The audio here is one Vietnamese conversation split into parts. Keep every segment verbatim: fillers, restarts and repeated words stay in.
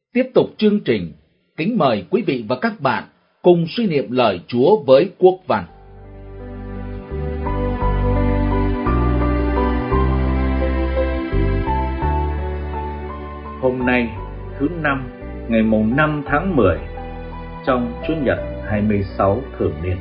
Tiếp tục chương trình, kính mời quý vị và các bạn cùng suy niệm lời Chúa với Quốc Văn. Hôm nay, thứ năm, ngày mùng năm tháng mười, trong Chủ nhật hai mươi sáu thường niên.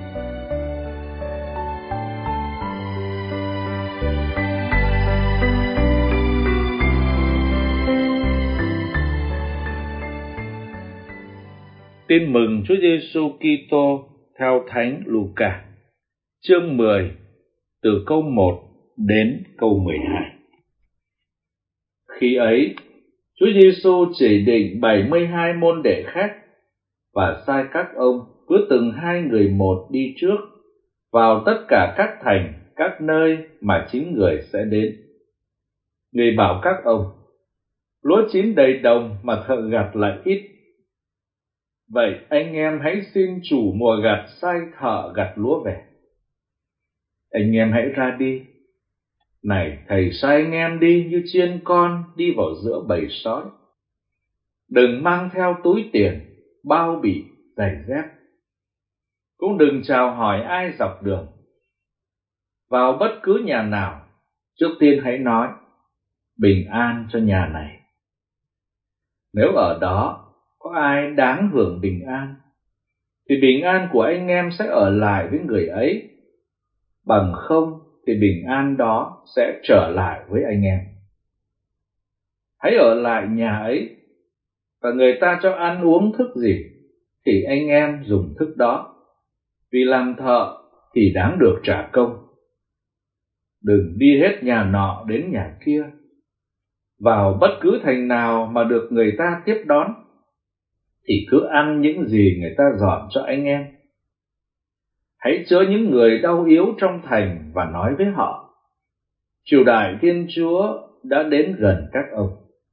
Tin mừng Chúa Giêsu Kitô theo Thánh Luca, chương mười, từ câu một đến câu mười hai. Khi ấy, Chúa Giêsu chỉ định bảy mươi hai môn đệ khác và sai các ông cứ từng hai người một đi trước vào tất cả các thành, các nơi mà chính người sẽ đến. Người bảo các ông: lúa chín đầy đồng mà thợ gặt lại ít. Vậy anh em hãy xin chủ mùa gặt sai thợ gặt lúa về. Anh em hãy ra đi. Này, thầy sai anh em đi như chiên con đi vào giữa bầy sói. Đừng mang theo túi tiền, bao bì, giày dép. Cũng đừng chào hỏi ai dọc đường. Vào bất cứ nhà nào, trước tiên hãy nói: bình an cho nhà này. Nếu ở đó có ai đáng hưởng bình an, thì bình an của anh em sẽ ở lại với người ấy. Bằng không thì bình an đó sẽ trở lại với anh em. Hãy ở lại nhà ấy, và người ta cho ăn uống thức gì thì anh em dùng thức đó, vì làm thợ thì đáng được trả công. Đừng đi hết nhà nọ đến nhà kia. Vào bất cứ thành nào mà được người ta tiếp đón, thì cứ ăn những gì người ta dọn cho anh em. Hãy chớ những người đau yếu trong thành và nói với họ: triều đại Thiên Chúa đã đến gần các ông.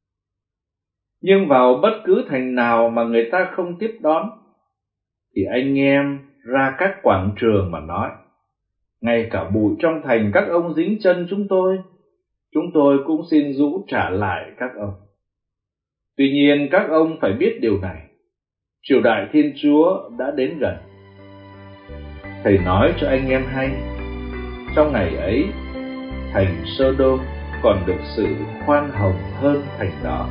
Nhưng vào bất cứ thành nào mà người ta không tiếp đón, thì anh em ra các quảng trường mà nói: ngay cả bụi trong thành các ông dính chân chúng tôi, chúng tôi cũng xin rũ trả lại các ông. Tuy nhiên các ông phải biết điều này: triều đại Thiên Chúa đã đến gần. Thầy nói cho anh em hay, trong ngày ấy, thành Sodom còn được xử khoan hồng hơn thành đó.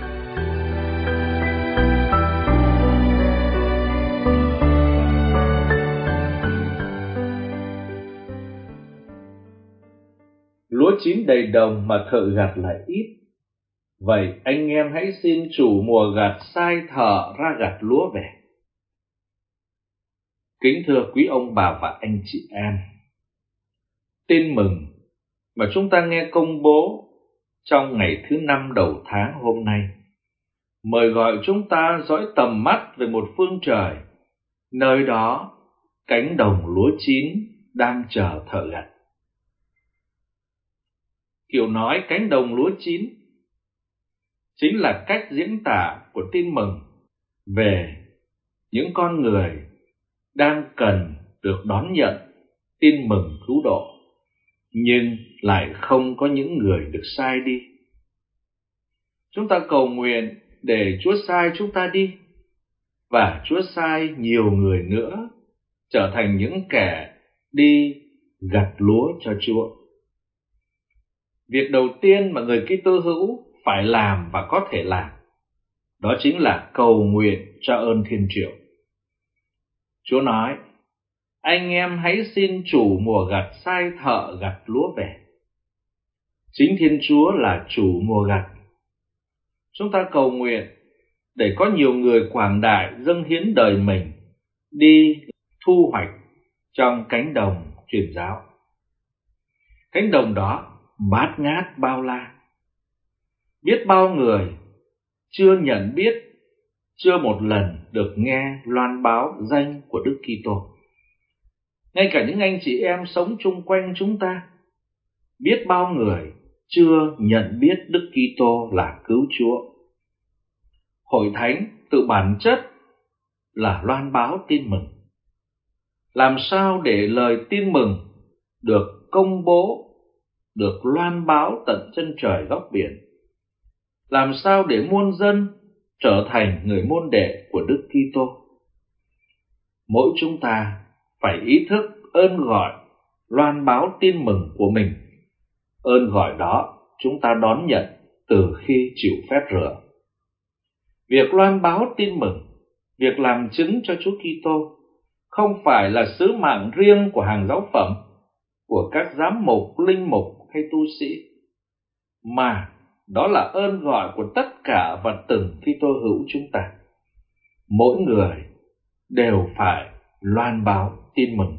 Lúa chín đầy đồng mà thợ gặt lại ít. Vậy anh em hãy xin chủ mùa gặt sai thợ ra gặt lúa về. Kính thưa quý ông bà và anh chị em, tin mừng mà chúng ta nghe công bố trong ngày thứ năm đầu tháng hôm nay mời gọi chúng ta dõi tầm mắt về một phương trời, nơi đó cánh đồng lúa chín đang chờ thợ gặt. Kiểu nói cánh đồng lúa chín chính là cách diễn tả của tin mừng về những con người đang cần được đón nhận tin mừng cứu độ, nhưng lại không có những người được sai đi. Chúng ta cầu nguyện để Chúa sai chúng ta đi, và Chúa sai nhiều người nữa trở thành những kẻ đi gặt lúa cho Chúa. Việc đầu tiên mà người Kitô hữu phải làm và có thể làm, đó chính là cầu nguyện cho ơn Thiên Triệu. Chúa nói: anh em hãy xin chủ mùa gặt sai thợ gặt lúa về. Chính Thiên Chúa là chủ mùa gặt. Chúng ta cầu nguyện để có nhiều người quảng đại dâng hiến đời mình đi thu hoạch trong cánh đồng truyền giáo. Cánh đồng đó bát ngát bao la. Biết bao người chưa nhận biết, chưa một lần được nghe loan báo danh của Đức Kitô. Ngay cả những anh chị em sống chung quanh chúng ta, biết bao người chưa nhận biết Đức Kitô là cứu Chúa. Hội thánh tự bản chất là loan báo tin mừng. Làm sao để lời tin mừng được công bố, được loan báo tận chân trời góc biển? Làm sao để muôn dân trở thành người môn đệ của Đức Kitô. Mỗi chúng ta phải ý thức ơn gọi loan báo tin mừng của mình. Ơn gọi đó chúng ta đón nhận từ khi chịu phép rửa. Việc loan báo tin mừng, việc làm chứng cho Chúa Kitô không phải là sứ mạng riêng của hàng giáo phẩm, của các giám mục, linh mục hay tu sĩ, mà đó là ơn gọi của tất cả và từng Kitô hữu chúng ta. Mỗi người đều phải loan báo tin mừng.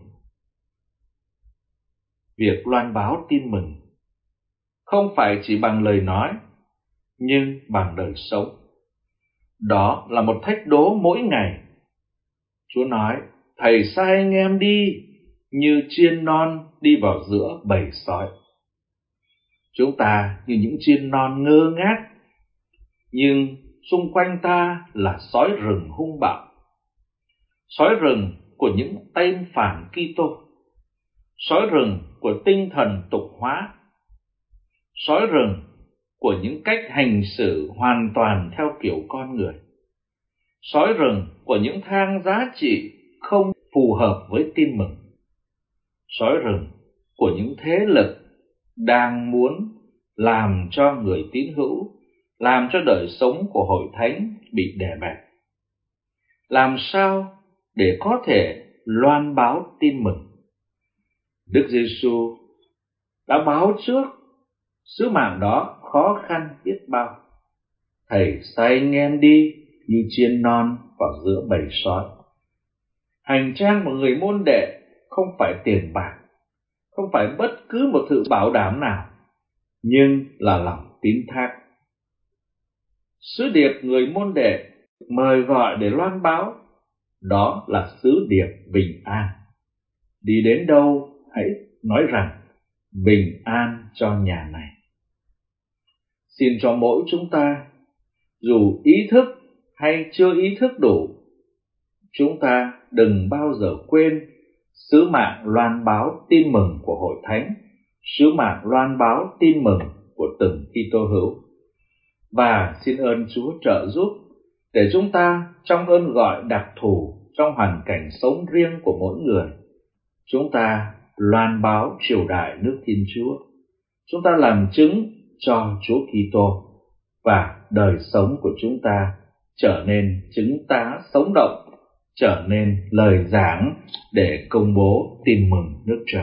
Việc loan báo tin mừng không phải chỉ bằng lời nói, nhưng bằng đời sống. Đó là một thách đố mỗi ngày. Chúa nói, Thầy sai anh em đi như chiên non đi vào giữa bầy sói. Chúng ta như những chiên non ngơ ngác, nhưng xung quanh ta là sói rừng hung bạo. Sói rừng của những tên phản Kitô, sói rừng của tinh thần tục hóa, sói rừng của những cách hành xử hoàn toàn theo kiểu con người, sói rừng của những thang giá trị không phù hợp với tin mừng, sói rừng của những thế lực đang muốn làm cho người tín hữu, làm cho đời sống của hội thánh bị đè bẹp. Làm sao để có thể loan báo tin mừng? Đức Giêsu đã báo trước sứ mạng đó khó khăn biết bao. Thầy sai anh em đi như chiên non vào giữa bầy sói. Hành trang một người môn đệ không phải tiền bạc, không phải bất cứ một sự bảo đảm nào, nhưng là lòng tín thác. Sứ điệp người môn đệ mời gọi để loan báo, đó là sứ điệp bình an. Đi đến đâu hãy nói rằng bình an cho nhà này. Xin cho mỗi chúng ta, dù ý thức hay chưa ý thức đủ, chúng ta đừng bao giờ quên sứ mạng loan báo tin mừng của hội thánh, sứ mạng loan báo tin mừng của từng Kitô hữu. Và xin ơn Chúa trợ giúp để chúng ta trong ơn gọi đặc thù, trong hoàn cảnh sống riêng của mỗi người, chúng ta loan báo triều đại nước Thiên Chúa. Chúng ta làm chứng cho Chúa Kitô và đời sống của chúng ta trở nên chứng tá sống động, trở nên lời giảng để công bố tin mừng nước trời.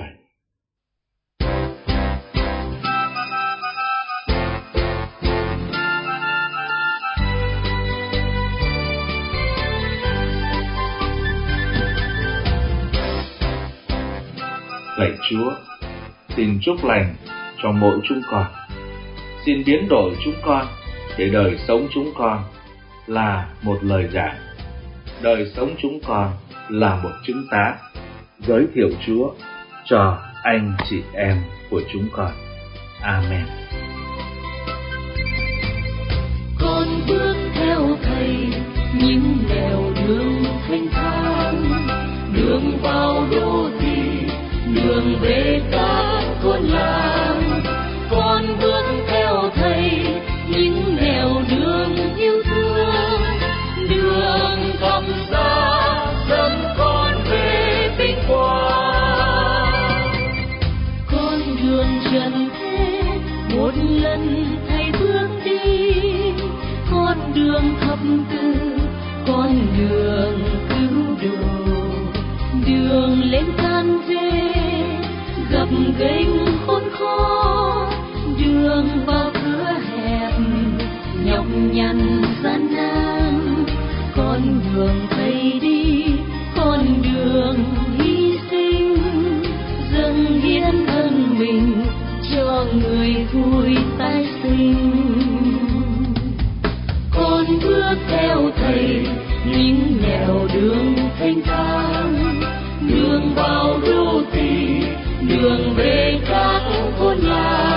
Lạy Chúa, xin chúc lành cho mỗi chúng con. Xin biến đổi chúng con để đời sống chúng con là một lời giảng, đời sống chúng con là một chứng tá, giới thiệu Chúa cho anh chị em của chúng con. Amen. Con bước theo Thầy những nẻo đường thanh thang, đường vào đô thị, đường về các thôn làng. Con bước theo Thầy những nẻo đường yêu thương, đường thăm giá dẫn con về vinh quang. Con đường trần thế một lần Thầy bước đi, con đường thập tự, con đường cứu độ, đường lên can dê gập ghềnh khốn khó, đường vào cửa hẹp nhọc nhằn gian nan. Con đường Thầy đi, con đường hy sinh, dâng hiến thân mình cho người vui tái sinh. Con bước theo Thầy những nẻo đường thanh thang, đường vào đô thị, đường về các thôn làng.